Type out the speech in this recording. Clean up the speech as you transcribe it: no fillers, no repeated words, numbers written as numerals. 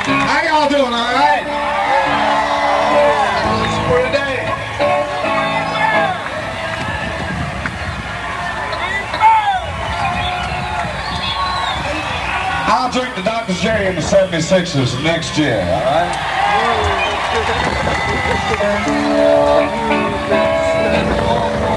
How y'all doing, all right? For today. I'll drink the Dr. J in the 76ers next year, all right?